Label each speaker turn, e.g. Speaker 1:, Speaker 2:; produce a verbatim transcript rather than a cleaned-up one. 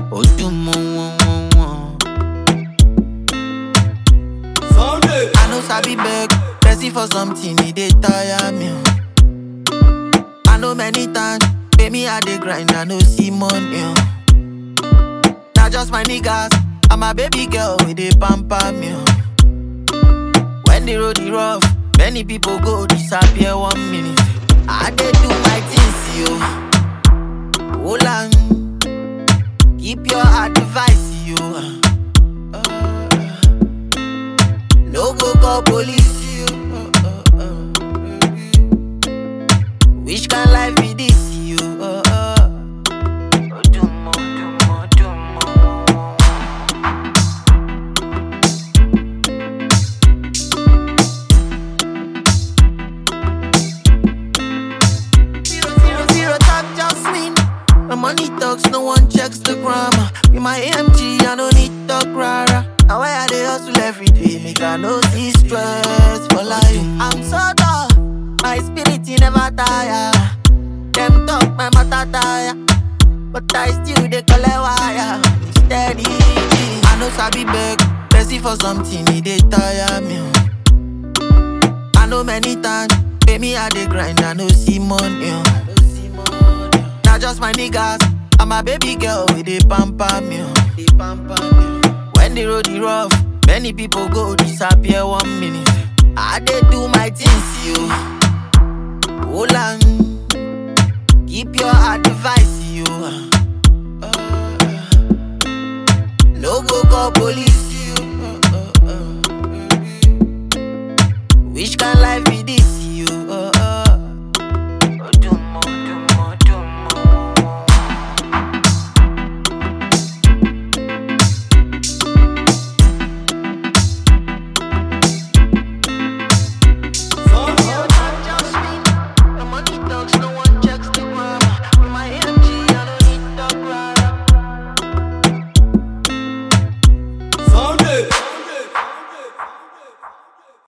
Speaker 1: Ojumo,
Speaker 2: Sunday.
Speaker 1: I know sabi beg, busy for something, he dey tire me. I know many times, pay me I dey grind, I no see money. Now just my niggas, and my baby girl, we dey pamper me. When the road is rough, many people go disappear one minute. I dey do my things, yo. Hold on, keep your advice, yo. Uh, no go call police, yo. Uh, uh, uh, Which kind life be this, yo? Uh, uh. Ojumo, ojumo, ojumo. Zero, zero, zero, talk, just win. My money talks, no one checks the grammar. With my A M G, I don't need talk rara. Now why I dey hustle every day, make I no see stress for life. I'm so tough, my spirit he never tire. Them talk my matter tire, but I still dey collect wire. Steady, I know sabi beg, busy for something, he dey tire me. I know many times, pay me I dey grind, I no see money. Now just my niggas, and my baby girl, we dey pamper me. When the road is rough, many people go disappear one minute. I dey do my things, yo. Hold on, keep your advice, yo. Uh, no go call police.